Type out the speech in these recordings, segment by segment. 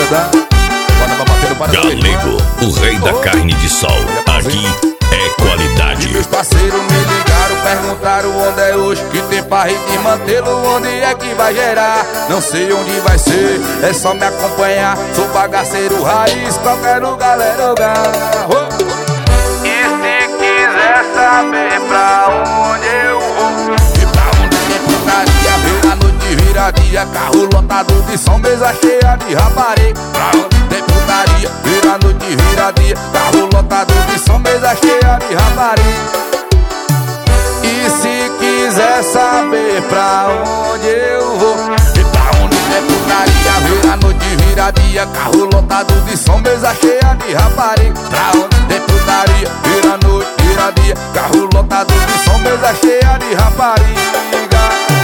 paredão. Bota pra bater no paredão. Galego, o rei da carne de sol. Aqui é qualidade. E meus parceiros me ligaram, perguntaram onde é hoje, que tem pra de mantê-lo, onde é que vai gerar. Não sei onde vai ser, é só me acompanhar. Sou bagaceiro raiz, qualquer lugar é lugar. E se quiser saber pra onde eu vou, e pra onde tem putaria, ver a noite vira dia, carro lotado de som, mesa cheia de rapariga. Pra onde tem putaria, ver a noite vira dia, carro lotado de som, mesa cheia de rapariga. E se quiser saber pra onde eu vou, e pra onde tem putaria, ver a noite vira dia, carro lotado de som, mesa cheia de rapariga. Pra onde tem putaria, ver a noite vira dia, carro lotado de som, mesa cheia de rapariga.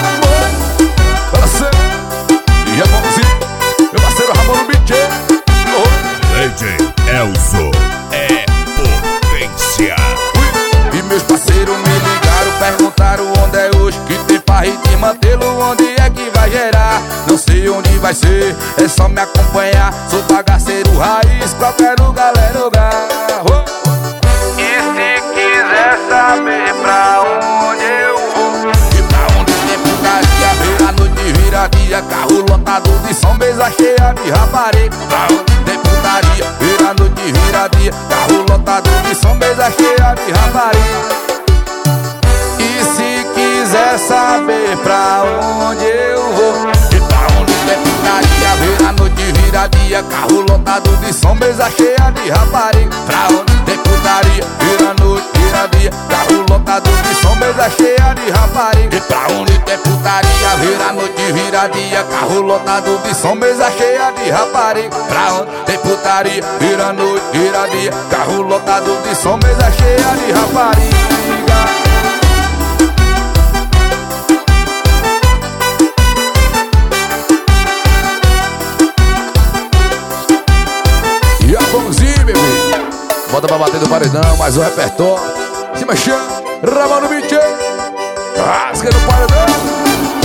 E é bom, meu parceiro Ramon Bitche. DJ Elzo é potência. E meus parceiros me ligaram, perguntaram onde é hoje, que tem pra de mantê-lo, onde é que vai gerar. Não sei onde vai ser, é só me acompanhar. Sou bagaceiro raiz, qualquer lugar é lugar. E se quiser saber pra onde eu vou, e pra onde tem putaria, ver a noite vira dia, carro lotado de som, mesa cheia de rapariga. Pra onde tem putaria, ver a noite vira dia, carro lotado de som, mesa cheia de rapariga. E se quiser saber pra onde eu vou, e pra onde tem putaria, ver a noite vira dia, carro lotado de som, mesa cheia de rapariga. Pra onde tem putaria, ver a noite vira dia, carro lotado de som, mesa cheia de rapariga. E pra onde tem putaria, ver a noite vira dia, carro lotado de som, mesa cheia de rapariga. Pra onde tem putaria, ver a noite vira dia, carro lotado de som, mesa cheia de rapariga. E a bonzinho, bebê, bota pra bater no paredão, mais um repertório. Se mexer, Ramon Bitche, rasga no paredão.